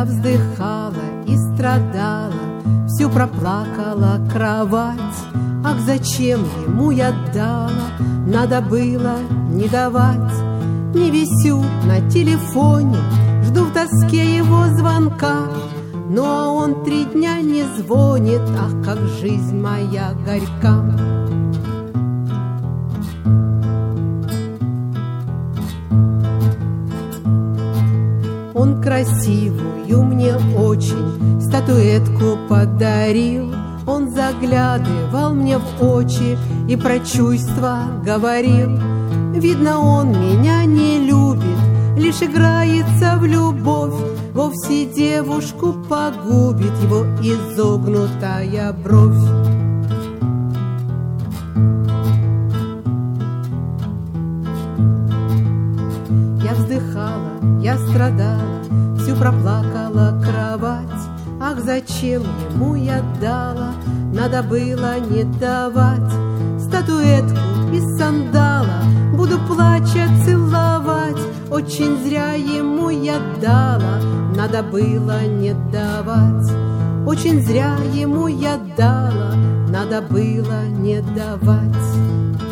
Я вздыхала и страдала, всю проплакала кровать. Ах, зачем ему я дала, надо было не давать. Не висю на телефоне, жду в тоске его звонка. Ну а он 3 дня не звонит, ах, как жизнь моя горька. Он красивую мне очень статуэтку подарил. Он заглядывал мне в очи и про чувства говорил. Видно, он меня не любит, лишь играется в любовь. Вовсе девушку погубит его изогнутая бровь. Я вздыхала, я страдала, всю проплакала кровать. Ах, зачем ему я дала, надо было не давать. Статуэтку из сандала буду плача целовать. Очень зря ему я дала, надо было не давать. Очень зря ему я дала, надо было не давать.